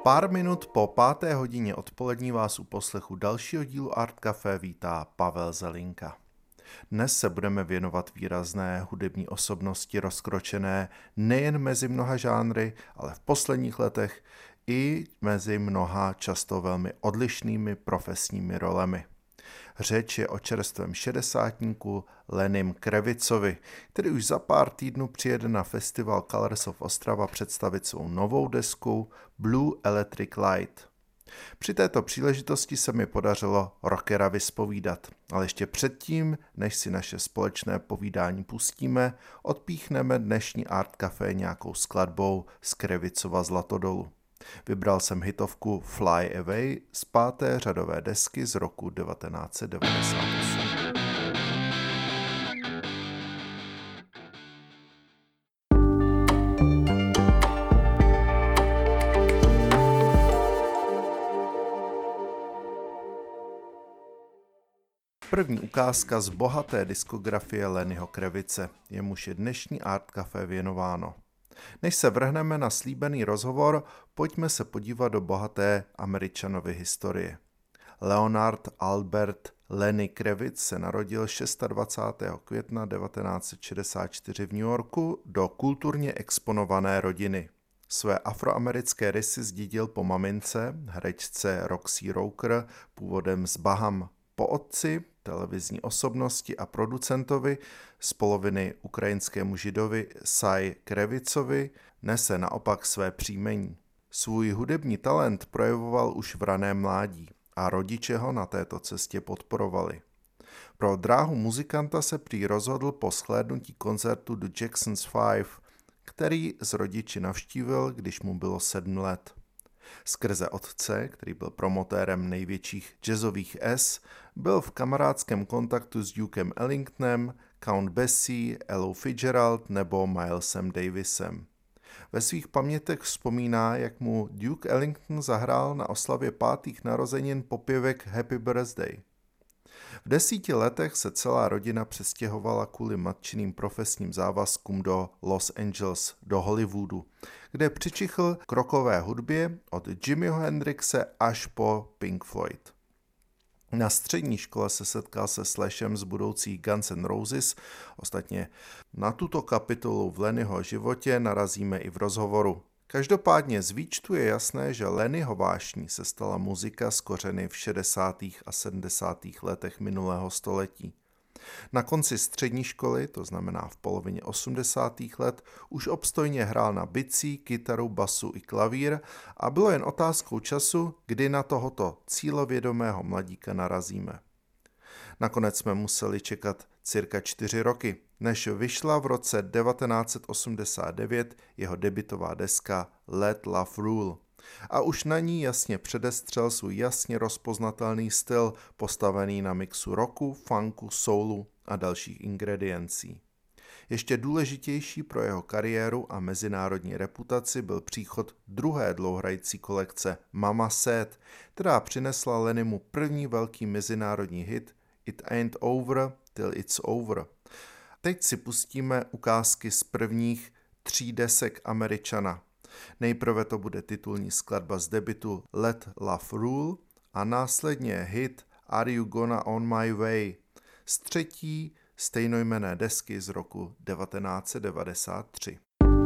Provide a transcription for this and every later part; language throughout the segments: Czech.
Pár minut po 5. hodině odpolední vás u poslechu dalšího dílu Art Café vítá Pavel Zelinka. Dnes se budeme věnovat výrazné hudební osobnosti rozkročené nejen mezi mnoha žánry, ale v posledních letech i mezi mnoha často velmi odlišnými profesními rolemi. Řeč je o čerstvém šedesátníku Lenim Krevicovi, který už za pár týdnů přijede na festival Colors of Ostrava představit svou novou desku Blue Electric Light. Při této příležitosti se mi podařilo rockera vyspovídat, ale ještě předtím, než si naše společné povídání pustíme, odpíchneme dnešní Art Café nějakou skladbou z Krevicova Zlatodolu. Vybral jsem hitovku Fly Away z 5. řadové desky z roku 1998. První ukázka z bohaté diskografie Lennyho Krevice, jemuž je dnešní Art Café věnováno. Než se vrhneme na slíbený rozhovor, pojďme se podívat do bohaté Američanovy historie. Leonard Albert Lenny Kravitz se narodil 26. května 1964 v New Yorku do kulturně exponované rodiny. Své afroamerické rysy zdědil po mamince, herečce Roxy Roker, původem z Baham, po otci, televizní osobnosti a producentovi, z poloviny ukrajinskému židovi Sai Krevicovi, nese naopak své příjmení. Svůj hudební talent projevoval už v raném mládí a rodiče ho na této cestě podporovali. Pro dráhu muzikanta se prý rozhodl po shlédnutí koncertu The Jacksons 5, který s rodiči navštívil, když mu bylo 7 let. Skrze otce, který byl promotérem největších jazzových S, byl v kamarádském kontaktu s Dukem Ellingtonem, Count Basie, Ellou Fitzgerald nebo Milesem Davisem. Ve svých pamětech vzpomíná, jak mu Duke Ellington zahrál na oslavě 5. narozenin popěvek Happy Birthday. V 10 letech se celá rodina přestěhovala kvůli matčiným profesním závazkům do Los Angeles, do Hollywoodu, kde přičichl k rockové hudbě od Jimiho Hendrixe až po Pink Floyd. Na střední škole se setkal se Slashem z budoucí Guns N' Roses, ostatně na tuto kapitolu v Lennyho životě narazíme i v rozhovoru. Každopádně z výčtu je jasné, že Lennyho vášní se stala muzika s kořeny v 60. a 70. letech minulého století. Na konci střední školy, to znamená v polovině 80. let, už obstojně hrál na bicí, kytaru, basu i klavír a bylo jen otázkou času, kdy na tohoto cílovědomého mladíka narazíme. Nakonec jsme museli čekat cirka 4 roky, než vyšla v roce 1989 jeho debutová deska Let Love Rule. A už na ní jasně předestřel svůj jasně rozpoznatelný styl, postavený na mixu rocku, funku, soulu a dalších ingrediencí. Ještě důležitější pro jeho kariéru a mezinárodní reputaci byl příchod druhé dlouhrající kolekce Mama Said, která přinesla Lennymu první velký mezinárodní hit It Ain't Over Till It's Over. Teď si pustíme ukázky z prvních 3 desek Američana. Nejprve to bude titulní skladba z debutu Let Love Rule a následně hit Are You Gonna On My Way z 3. stejnojmenné desky z roku 1993.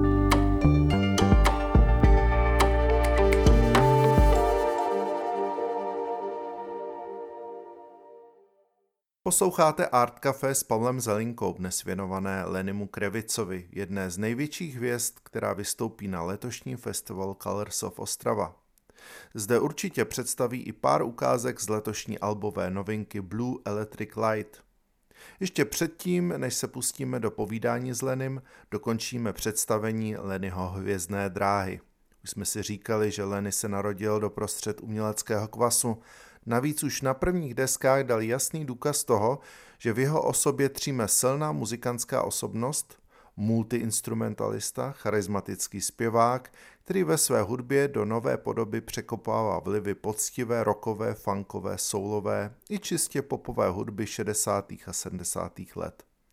Posloucháte Art Café s Pavlem Zelinkou, dnes věnované Lennymu Krevicovi, jedné z největších hvězd, která vystoupí na letošním festivalu Colors of Ostrava. Zde určitě představí i pár ukázek z letošní albové novinky Blue Electric Light. Ještě předtím, než se pustíme do povídání s Lennym, dokončíme představení Lennyho hvězdné dráhy. Už jsme si říkali, že Lenny se narodil doprostřed uměleckého kvasu. Navíc už na prvních deskách dal jasný důkaz toho, že v jeho osobě tříme silná muzikantská osobnost, multiinstrumentalista, charismatický zpěvák, který ve své hudbě do nové podoby překopává vlivy poctivé, rockové, funkové, soulové i čistě popové hudby 60. a 70. let.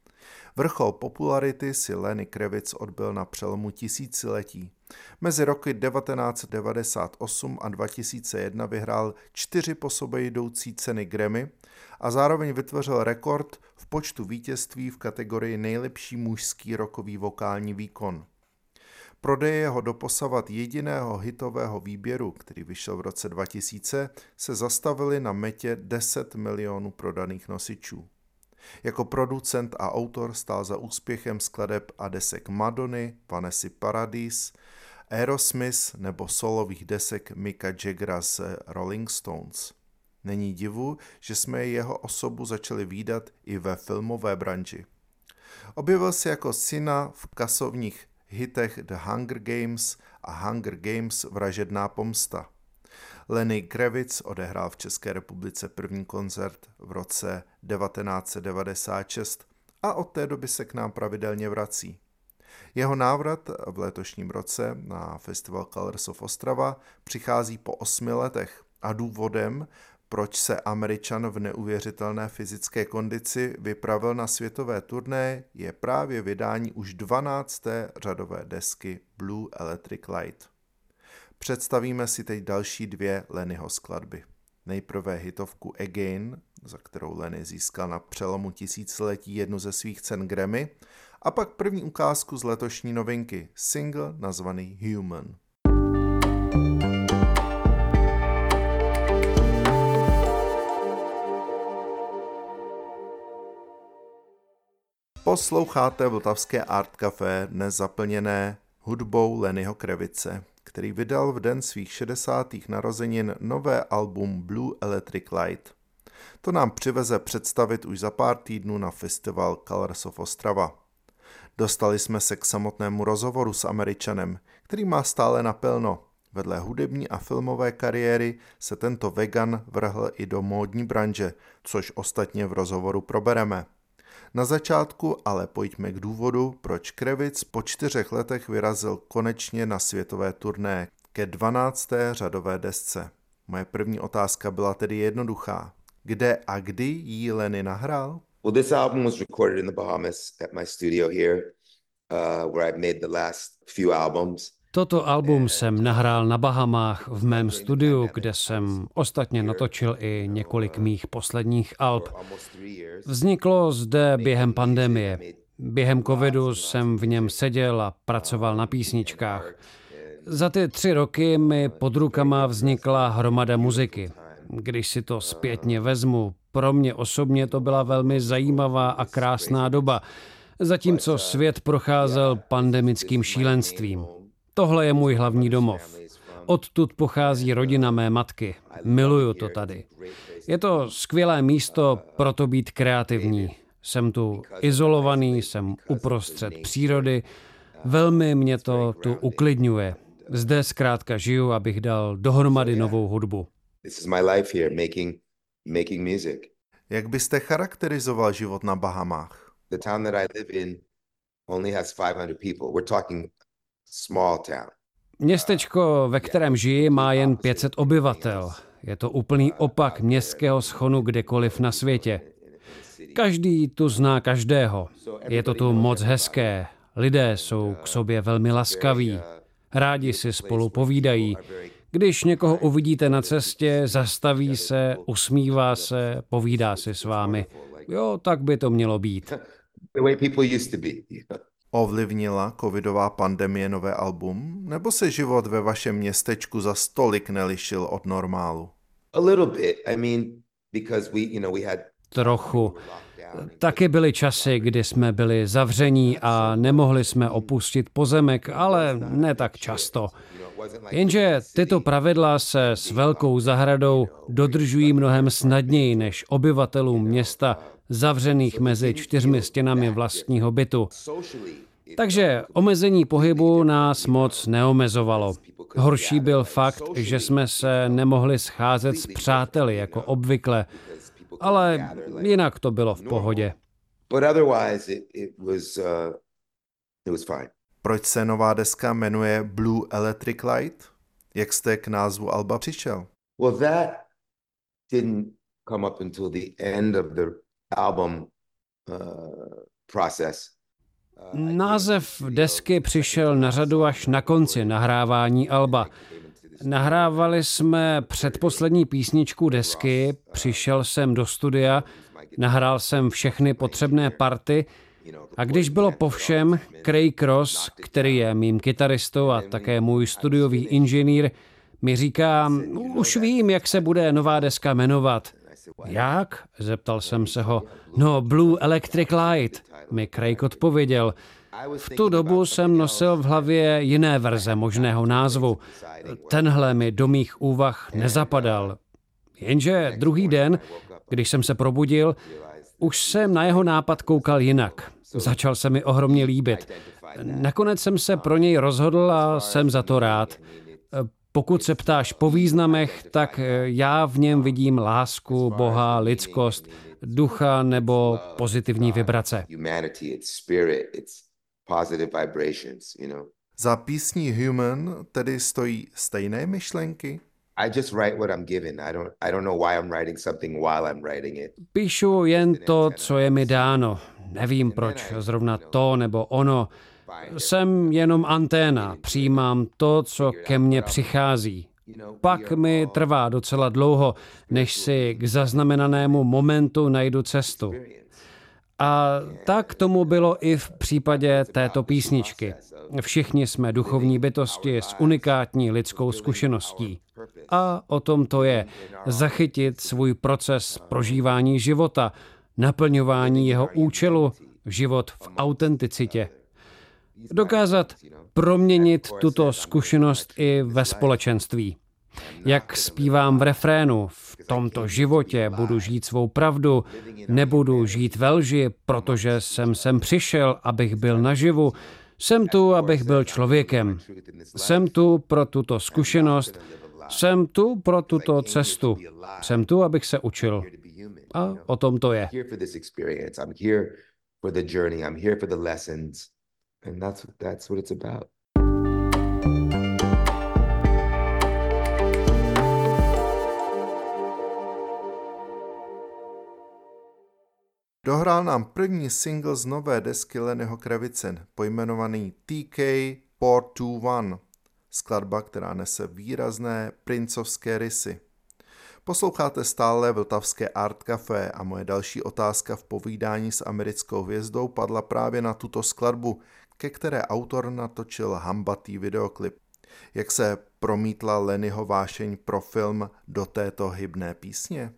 Vrchol popularity si Lenny Kravitz odbyl na přelomu tisíciletí. Mezi roky 1998 a 2001 vyhrál 4 po sobě jdoucí ceny Grammy a zároveň vytvořil rekord v počtu vítězství v kategorii nejlepší mužský rockový vokální výkon. Prodeje jeho doposavat jediného hitového výběru, který vyšel v roce 2000, se zastavily na metě 10 milionů prodaných nosičů. Jako producent a autor stál za úspěchem skladeb a desek Madony, Vanessy Paradis, Aerosmith nebo solových desek Micka Jaggera z Rolling Stones. Není divu, že jsme jeho osobu začali vídat i ve filmové branži. Objevil se jako syna v kasovních hitech The Hunger Games a Hunger Games Vražedná pomsta. Lenny Kravitz odehrál v České republice první koncert v roce 1996 a od té doby se k nám pravidelně vrací. Jeho návrat v letošním roce na festival Colors of Ostrava přichází po 8 letech a důvodem, proč se Američan v neuvěřitelné fyzické kondici vypravil na světové turné, je právě vydání už 12. řadové desky Blue Electric Light. Představíme si teď další 2 Lennyho skladby. Nejprve hitovku Again, za kterou Lenny získal na přelomu tisíciletí jednu ze svých cen Grammy, a pak první ukázku z letošní novinky, single nazvaný Human. Posloucháte vltavské Art Café, dnes zaplněné hudbou Lennyho Kravitze, který vydal v den svých 60. narozenin nové album Blue Electric Light. To nám přiveze představit už za pár týdnů na festival Colors of Ostrava. Dostali jsme se k samotnému rozhovoru s Američanem, který má stále naplno. Vedle hudební a filmové kariéry se tento vegan vrhl i do módní branže, což ostatně v rozhovoru probereme. Na začátku ale pojďme k důvodu, proč Kravitz po 4 letech vyrazil konečně na světové turné ke 12. řadové desce. Moje první otázka byla tedy jednoduchá. Kde a kdy jí Lenny nahrál? Well, this album was recorded in the Bahamas at my studio here, where I've made the last few albums. Toto album jsem nahrál na Bahamách v mém studiu, kde jsem ostatně natočil i několik mých posledních alb. Vzniklo zde během pandemie. Během covidu jsem v něm seděl a pracoval na písničkách. Za ty 3 roky mi pod rukama vznikla hromada muziky. Když si to zpětně vezmu, pro mě osobně to byla velmi zajímavá a krásná doba, zatímco svět procházel pandemickým šílenstvím. Tohle je můj hlavní domov. Odtud pochází rodina mé matky. Miluju to tady. Je to skvělé místo pro to být kreativní. Jsem tu izolovaný, jsem uprostřed přírody. Velmi mě to tu uklidňuje. Zde zkrátka žiju, abych dal dohromady novou hudbu. This is my life here, making music. Jak byste charakterizoval život na Bahamách? The town that I live in only has 500 people. We're talking small town. Městečko, ve kterém žiji, má jen 500 obyvatel. Je to úplný opak městského schonu kdekoliv na světě. Každý tu zná každého. Je to tu moc hezké. Lidé jsou k sobě velmi laskaví. Rádi si spolu povídají. Když někoho uvidíte na cestě, zastaví se, usmívá se, povídá si s vámi. Jo, tak by to mělo být. The way people used to be. Ovlivnila covidová pandemie nové album, nebo se život ve vašem městečku za stolik nelišil od normálu? A little bit. I mean, because we had Trochu. Taky byly časy, kdy jsme byli zavření a nemohli jsme opustit pozemek, ale ne tak často. Jenže tyto pravidla se s velkou zahradou dodržují mnohem snadněji než obyvatelům města zavřených mezi 4 stěnami vlastního bytu. Takže omezení pohybu nás moc neomezovalo. Horší byl fakt, že jsme se nemohli scházet s přáteli jako obvykle, ale jinak to bylo v pohodě. But otherwise it was fine. Proč se nová deska jmenuje Blue Electric Light? Jak jste k názvu alba přišel? Well, that didn't come up until the end of the album. process. Název desky přišel na řadu až na konci nahrávání alba. Nahrávali jsme předposlední písničku desky, přišel jsem do studia, nahrál jsem všechny potřebné party a když bylo po všem, Craig Ross, který je mým kytaristou a také můj studiový inženýr, mi říká, už vím, jak se bude nová deska jmenovat. Jak? Zeptal jsem se ho. No, Blue Electric Light, mi Craig odpověděl. V tu dobu jsem nosil v hlavě jiné verze možného názvu. Tenhle mi do mých úvah nezapadal. Jenže druhý den, když jsem se probudil, už jsem na jeho nápad koukal jinak. Začal se mi ohromně líbit. Nakonec jsem se pro něj rozhodl a jsem za to rád. Pokud se ptáš po významech, tak já v něm vidím lásku, Boha, lidskost, ducha nebo pozitivní vibrace. Za písní Human tedy stojí stejné myšlenky? Píšu jen to, co je mi dáno. Nevím, proč zrovna to nebo ono. Jsem jenom anténa, přijímám to, co ke mně přichází. Pak mi trvá docela dlouho, než si k zaznamenanému momentu najdu cestu. A tak tomu bylo i v případě této písničky. Všichni jsme duchovní bytosti s unikátní lidskou zkušeností. A o tom to je, zachytit svůj proces prožívání života, naplňování jeho účelu, život v autenticitě. Dokázat proměnit tuto zkušenost i ve společenství. Jak zpívám v refrénu, v tomto životě budu žít svou pravdu, nebudu žít ve lži, protože jsem sem přišel, abych byl naživu, jsem tu, abych byl člověkem. Jsem tu pro tuto zkušenost, jsem tu pro tuto cestu, jsem tu, abych se učil. A o tom to je. And that's what it's about. Dohrál nám první single z nové desky Lennyho Kravice, pojmenovaný TK 421, skladba, která nese výrazné princovské rysy. Posloucháte stále Vltavské Art Café a moje další otázka v povídání s americkou hvězdou padla právě na tuto skladbu, ke které autor natočil hambatý videoklip. Jak se promítla Lennyho vášeň pro film do této hybné písně?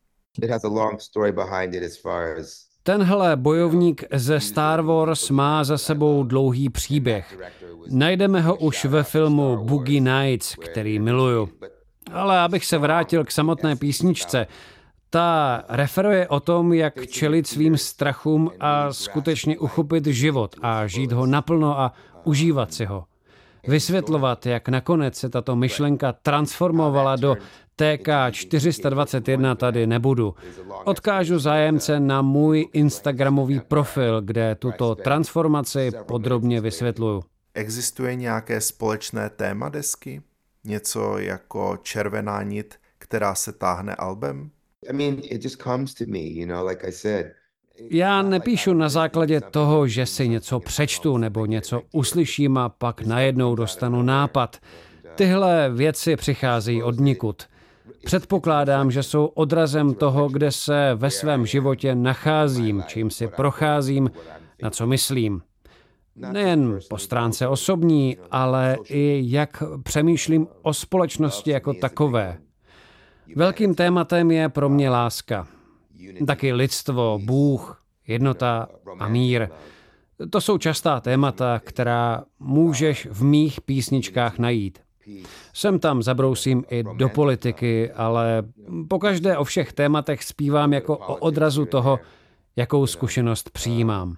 Tenhle bojovník ze Star Wars má za sebou dlouhý příběh. Najdeme ho už ve filmu Boogie Nights, který miluju. Ale abych se vrátil k samotné písničce, ta referuje o tom, jak čelit svým strachům a skutečně uchopit život a žít ho naplno a užívat si ho. Vysvětlovat, jak nakonec se tato myšlenka transformovala do TK 421 tady nebudu. Odkážu zájemce na můj instagramový profil, kde tuto transformaci podrobně vysvětluju. Existuje nějaké společné téma desky? Něco jako červená nit, která se táhne albem? Já nepíšu na základě toho, že si něco přečtu nebo něco uslyším a pak najednou dostanu nápad. Tyhle věci přicházejí odnikud. Předpokládám, že jsou odrazem toho, kde se ve svém životě nacházím, čím si procházím, na co myslím. Nejen po stránce osobní, ale i jak přemýšlím o společnosti jako takové. Velkým tématem je pro mě láska. Taky lidstvo, Bůh, jednota a mír. To jsou častá témata, která můžeš v mých písničkách najít. Sem tam zabrousím i do politiky, ale pokaždé o všech tématech zpívám jako o odrazu toho, jakou zkušenost přijímám.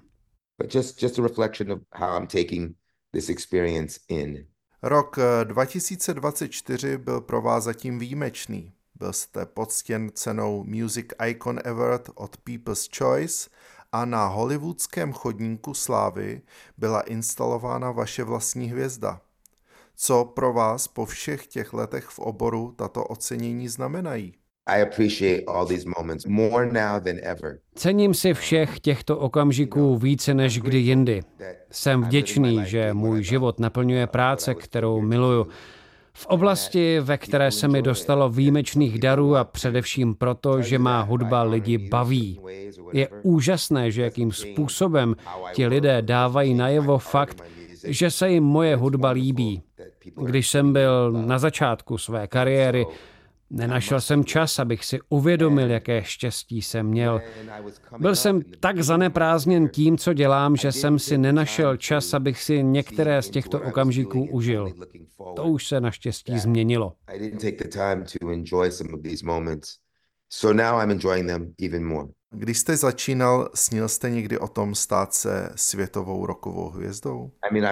Rok 2024 byl pro vás zatím výjimečný. Byl jste poctěn cenou Music Icon Award od People's Choice a na hollywoodském chodníku slávy byla instalována vaše vlastní hvězda. Co pro vás po všech těch letech v oboru tato ocenění znamenají? I appreciate all these moments more now than ever. Cením si všech těchto okamžiků více než kdy jindy. Jsem vděčný, že můj život naplňuje práce, kterou miluju. V oblasti, ve které se mi dostalo výjimečných darů a především proto, že má hudba lidi baví. Je úžasné, že jakým způsobem ti lidé dávají najevo fakt, že se jim moje hudba líbí. Když jsem byl na začátku své kariéry, nenašel jsem čas, abych si uvědomil, jaké štěstí jsem měl. Byl jsem tak zaneprázdněn tím, co dělám, že jsem si nenašel čas, abych si některé z těchto okamžiků užil. To už se naštěstí změnilo. Když jste začínal, snil jste někdy o tom stát se světovou rockovou hvězdou?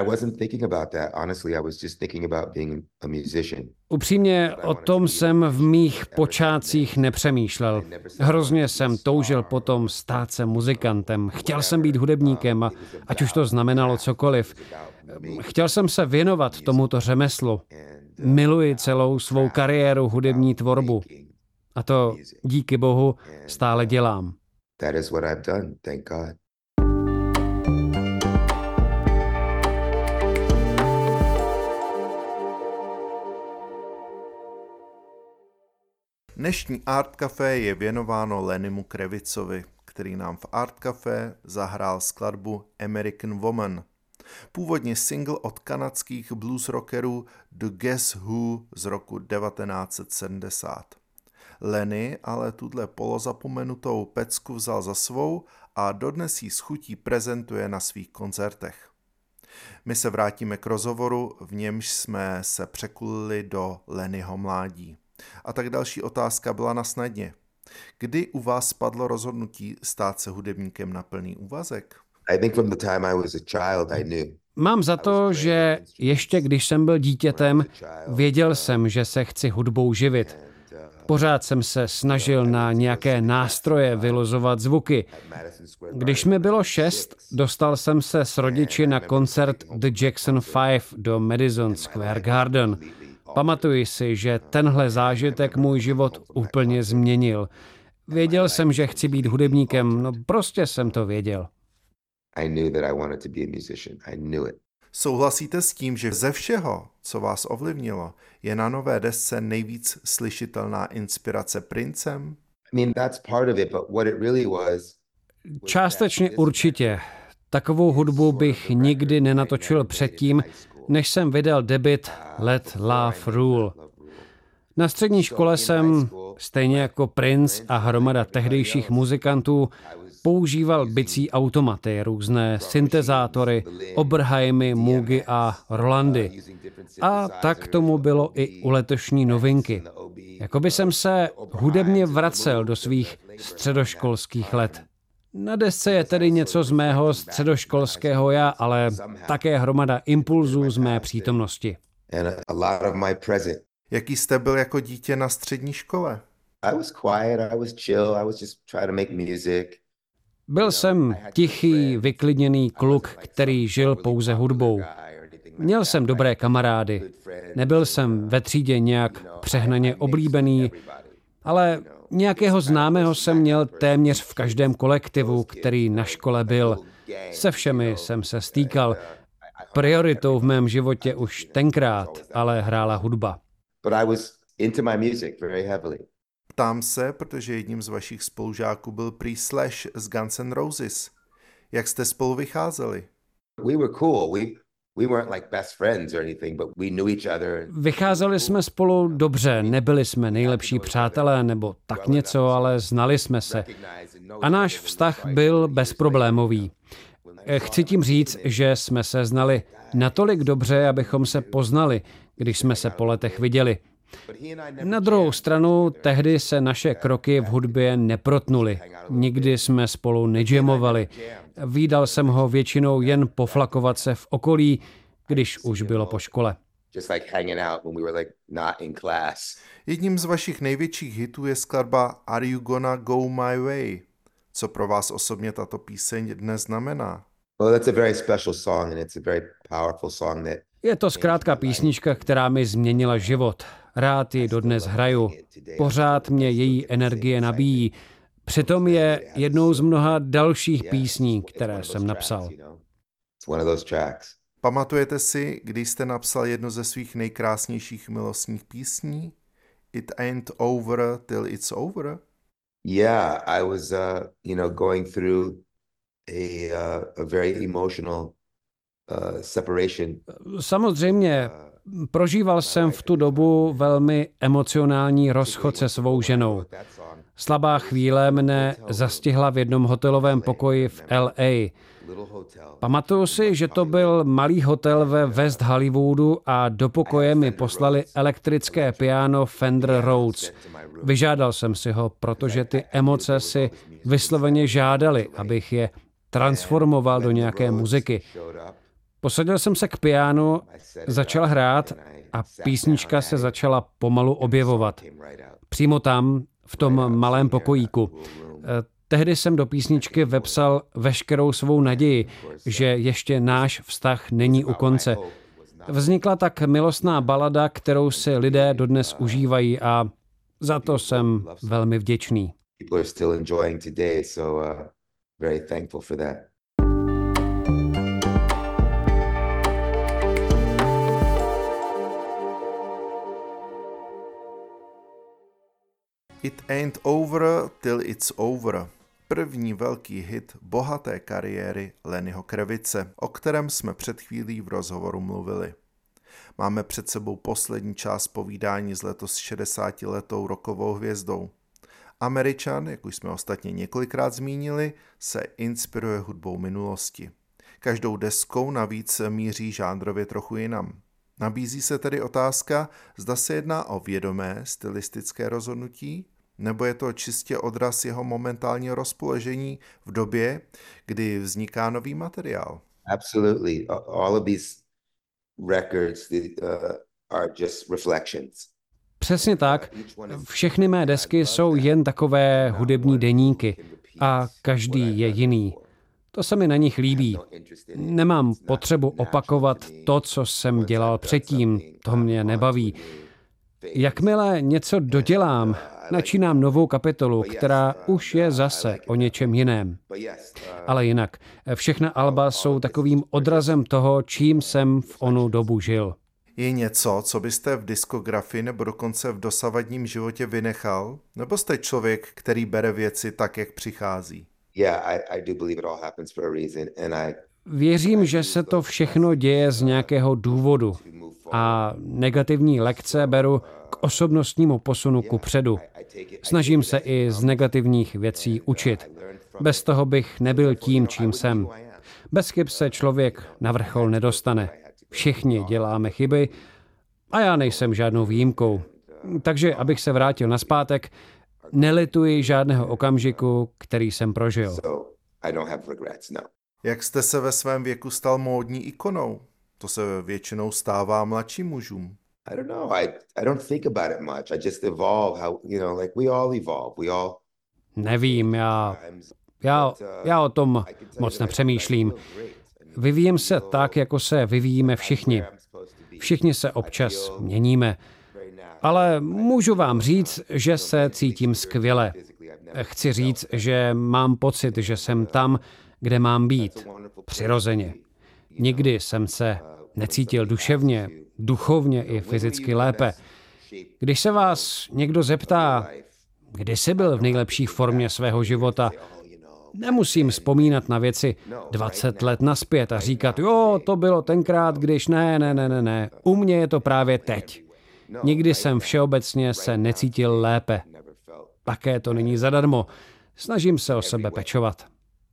Upřímně, o tom jsem v mých počátcích nepřemýšlel. Hrozně jsem toužil potom stát se muzikantem. Chtěl jsem být hudebníkem, a ať už to znamenalo cokoliv. Chtěl jsem se věnovat tomuto řemeslu. Miluji celou svou kariéru hudební tvorbu. A to díky Bohu stále dělám. That is what I've done, thank God. Dnešní Art Café je věnováno Lennymu Kravicovi, který nám v Art Café zahrál skladbu American Woman. Původně single od kanadských blues rockerů The Guess Who z roku 1970. Lenny ale tuhle polozapomenutou pecku vzal za svou a dodnes ji s chutí prezentuje na svých koncertech. My se vrátíme k rozhovoru, v němž jsme se překulili do Lennyho mládí. A tak další otázka byla na snadě. Kdy u vás spadlo rozhodnutí stát se hudebníkem na plný úvazek? Mám za to, že ještě když jsem byl dítětem, věděl jsem, že se chci hudbou živit. Pořád jsem se snažil na nějaké nástroje vylozovat zvuky. Když mi bylo 6, dostal jsem se s rodiči na koncert The Jackson 5 do Madison Square Garden. Pamatuji si, že tenhle zážitek můj život úplně změnil. Věděl jsem, že chci být hudebníkem, no prostě jsem to věděl. Souhlasíte s tím, že ze všeho, co vás ovlivnilo, je na nové desce nejvíc slyšitelná inspirace Princem? Částečně určitě. Takovou hudbu bych nikdy nenatočil předtím, než jsem vydal debut Let Love Rule. Na střední škole jsem, stejně jako Prince a hromada tehdejších muzikantů, používal bicí automaty, různé syntezátory, Oberheimy, Moogy a Rolandy. A tak tomu bylo i u letošní novinky. Jakoby jsem se hudebně vracel do svých středoškolských let. Na desce je tedy něco z mého středoškolského já, ale také hromada impulzů z mé přítomnosti. Jaký jste byl jako dítě na střední škole? Byl jsem tichý, vyklidněný kluk, který žil pouze hudbou. Měl jsem dobré kamarády. Nebyl jsem ve třídě nějak přehnaně oblíbený, ale nějakého známého jsem měl téměř v každém kolektivu, který na škole byl. Se všemi jsem se stýkal. Prioritou v mém životě už tenkrát ale hrála hudba. Ptám se, protože jedním z vašich spolužáků byl prý Slash z Guns N' Roses. Jak jste spolu vycházeli? Vycházeli jsme spolu dobře, nebyli jsme nejlepší přátelé nebo tak něco, ale znali jsme se. A náš vztah byl bezproblémový. Chci tím říct, že jsme se znali natolik dobře, abychom se poznali, když jsme se po letech viděli. Na druhou stranu, tehdy se naše kroky v hudbě neprotnuly. Nikdy jsme spolu nejamovali. Vídal jsem ho většinou jen poflakovat se v okolí, když už bylo po škole. Jedním z vašich největších hitů je skladba Are You Gonna Go My Way? Co pro vás osobně tato píseň dnes znamená? Je to zkrátka písnička, která mi změnila život. Rád ji dodnes hraju. Pořád mě její energie nabíjí. Přitom je jednou z mnoha dalších písní, které jsem napsal. Pamatujete si, kdy jste napsal jednu ze svých nejkrásnějších milostních písní? It ain't over till it's over? Yeah, I was, going through a very emotional separation. Samozřejmě, prožíval jsem v tu dobu velmi emocionální rozchod se svou ženou. Slabá chvíle mne zastihla v jednom hotelovém pokoji v LA. Pamatuju si, že to byl malý hotel ve West Hollywoodu a do pokoje mi poslali elektrické piano Fender Rhodes. Vyžádal jsem si ho, protože ty emoce si vysloveně žádali, abych je transformoval do nějaké muziky. Posadil jsem se k pianu, začal hrát a písnička se začala pomalu objevovat. Přímo tam, v tom malém pokojíku. Tehdy jsem do písničky vepsal veškerou svou naději, že ještě náš vztah není u konce. Vznikla tak milostná balada, kterou si lidé dodnes užívají a za to jsem velmi vděčný. It ain't over till it's over. První velký hit bohaté kariéry Lennyho Krevice, o kterém jsme před chvílí v rozhovoru mluvili. Máme před sebou poslední část povídání s letos 60letou rockovou hvězdou. Američan, jak už jsme ostatně několikrát zmínili, se inspiruje hudbou minulosti. Každou deskou navíc míří žánrově trochu jinam. Nabízí se tedy otázka, zda se jedná o vědomé stylistické rozhodnutí, nebo je to čistě odraz jeho momentálního rozpoložení v době, kdy vzniká nový materiál. Absolutely. All of these records are just reflections. Přesně tak. Všechny mé desky jsou jen takové hudební deníky a každý je jiný. To se mi na nich líbí. Nemám potřebu opakovat to, co jsem dělal předtím. To mě nebaví. Jakmile něco dodělám, načínám novou kapitolu, která už je zase o něčem jiném. Ale jinak, všechna alba jsou takovým odrazem toho, čím jsem v onu dobu žil. Je něco, co byste v diskografii nebo dokonce v dosavadním životě vynechal? Nebo jste člověk, který bere věci tak, jak přichází? Věřím, že se to všechno děje z nějakého důvodu a negativní lekce beru k osobnostnímu posunu kupředu. Snažím se i z negativních věcí učit. Bez toho bych nebyl tím, čím jsem. Bez chyb se člověk na vrchol nedostane. Všichni děláme chyby a já nejsem žádnou výjimkou. Takže, abych se vrátil nazpátek, nelituji žádného okamžiku, který jsem prožil. Jak jste se ve svém věku stal módní ikonou? To se většinou stává mladším mužům. I don't know. I don't think about it much. I just evolve how, like we all evolve. We all. Nevím, já o tom moc nepřemýšlím. Vyvíjím se tak, jako se vyvíjíme všichni. Všichni se občas měníme. Ale můžu vám říct, že se cítím skvěle. Chci říct, že mám pocit, že jsem tam, kde mám být. Přirozeně. Nikdy jsem se necítil duševně, duchovně i fyzicky lépe. Když se vás někdo zeptá, kdy jsi byl v nejlepší formě svého života, nemusím vzpomínat na věci 20 let nazpět a říkat, jo, to bylo tenkrát, když ne. U mě je to právě teď. Nikdy jsem všeobecně se necítil lépe. Také to není zadarmo. Snažím se o sebe pečovat.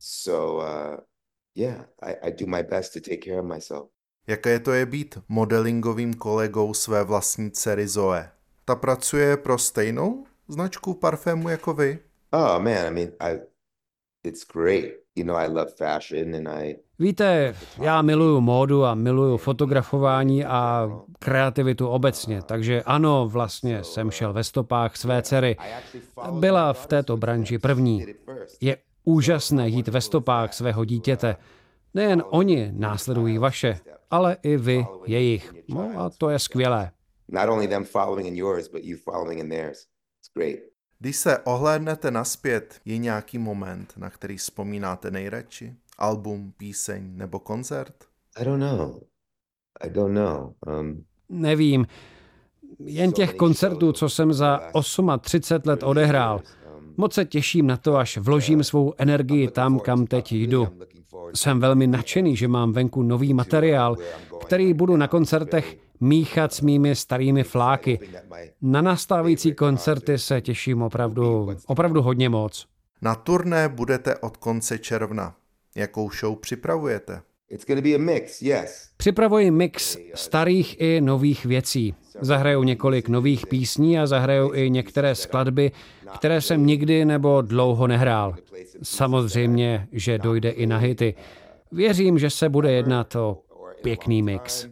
Jaké to je být modelingovým kolegou své vlastní dcery Zoe? Ta pracuje pro stejnou značku parfému jako vy? Oh man, it's great. I love fashion and Víte, já miluju módu a miluju fotografování a kreativitu obecně, takže ano, vlastně jsem šel ve stopách své dcery. Byla v této branži první. Je úžasné jít ve stopách svého dítěte. Nejen oni následují vaše, ale i vy jejich. No a to je skvělé. Not only them following in yours, but you following in theirs. It's great. Když se ohlédnete nazpět, je nějaký moment, na který vzpomínáte nejradši? Album, píseň nebo koncert? I don't know. Nevím. Jen těch koncertů, co jsem za 38 let odehrál. Moc se těším na to, až vložím svou energii tam, kam teď jdu. Jsem velmi nadšený, že mám venku nový materiál, který budu na koncertech míchat s mými starými fláky. Na nastávající koncerty se těším opravdu hodně moc. Na turné budete od konce června. Jakou show připravujete? It's going to be a mix, yes. Připravuji mix starých i nových věcí. Zahraju několik nových písní a zahraju i některé skladby, které jsem nikdy nebo dlouho nehrál. Samozřejmě, že dojde i na hity. Věřím, že se bude jednat o pěkný mix.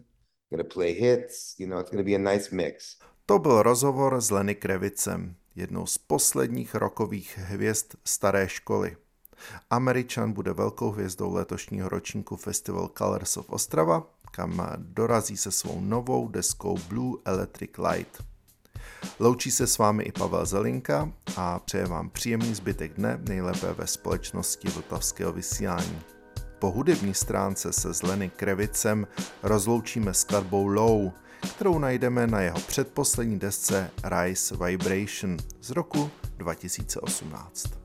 To byl rozhovor s Lenny Krevicem, jednou z posledních rockových hvězd staré školy. Američan bude velkou hvězdou letošního ročníku Festival Colors of Ostrava, kam dorazí se svou novou deskou Blue Electric Light. Loučí se s vámi i Pavel Zelinka a přeje vám příjemný zbytek dne, nejlépe ve společnosti Vltavského vysílání. Po hudební stránce se s Lenny Krevicem rozloučíme skladbou Low, kterou najdeme na jeho předposlední desce Rise Vibration z roku 2018.